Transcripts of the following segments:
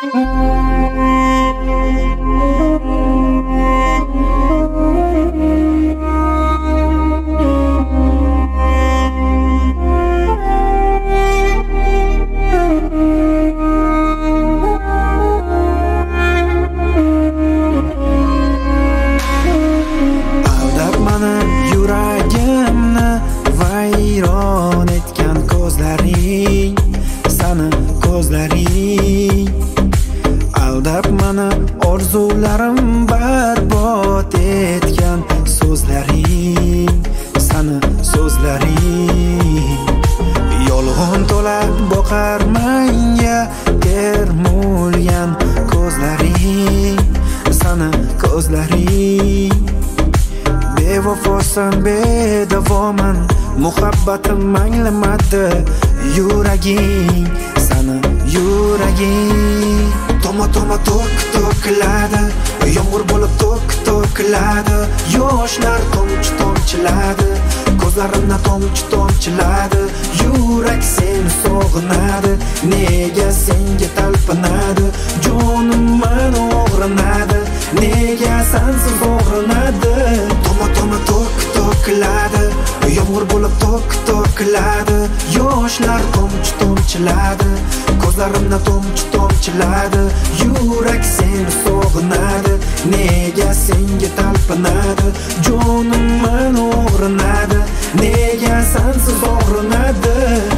Aldab mani yuragimni vayron etgan ko'zlaring, sani ko'zlaring. Aldab mani orzularim barbod etgan so'zlaring, sani so'zlaring. Yolg'on to'la boqar manga termulgan ko'zlaring, sani ko'zlaring. Bevafosan, bedavoman, muhabbatim anglamadi yuraging, sani yuraging. Toma to'kiladi, yomg'ir bo'lib to'kiladi, yoshlar tomchiladi, ko'zlarimda tomchiladi. Yurak seni sog'inadi, nega senga talpinadi, jonim meni og'rinadi, nega sensiz og'rinadi. Toma to'kiladi, yomg'ir bo'lib to'kiladi, yoshlar tomchiladi, ko'zlarimda tomchiladi. Yurak seni sog'inadi, nega senga talpinadi, jonim meni og'rinadi, nega sensiz og'rinadi.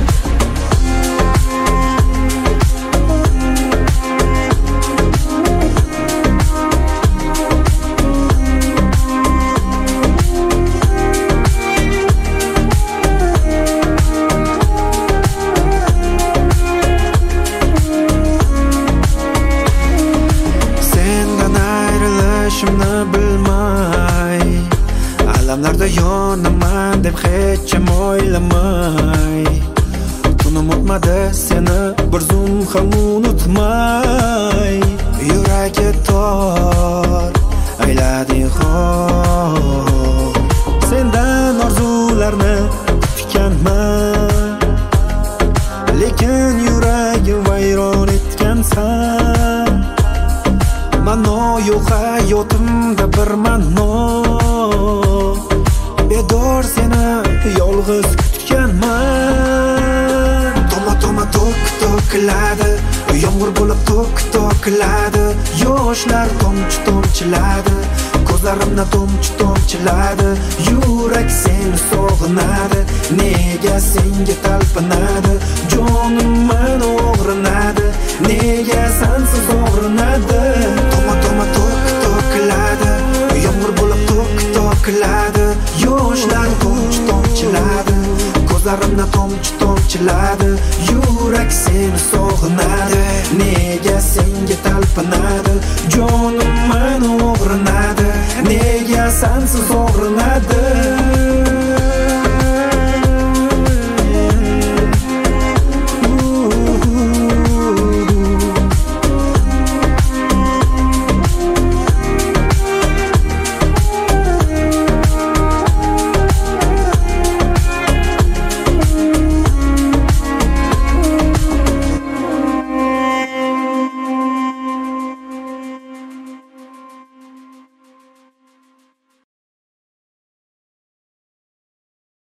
Bilmay, alamlarda yonaman deb hech kim o'ylamay, tunim o'tmadi seni bir zum ham unutmay. Yuragi tor aylading xor, sendan orzularni kutganman, lekin yuragim vayron etgansan. Mano yo'q hayotimda bir mano, bedor seni yolg'iz kutganman. Toma to'kiladi, yomg'ir bo'lib to'kiladi, yoshlar tomchiladi, ko'zlarimda tomchiladi. Yurak seni sog'inadi, nega senga talpinadi, jonim meni og'rinadi, nega sensiz og'rinadi. Toma to'kiladi, yomg'ir bo'lib to'kiladi, yoshlar tomchiladi, ko'zlarimda tomchiladi. Yurak seni sog'inadi, nega senga talpinadi, jonim meni og'rinadi, nega sensiz og'rinadi.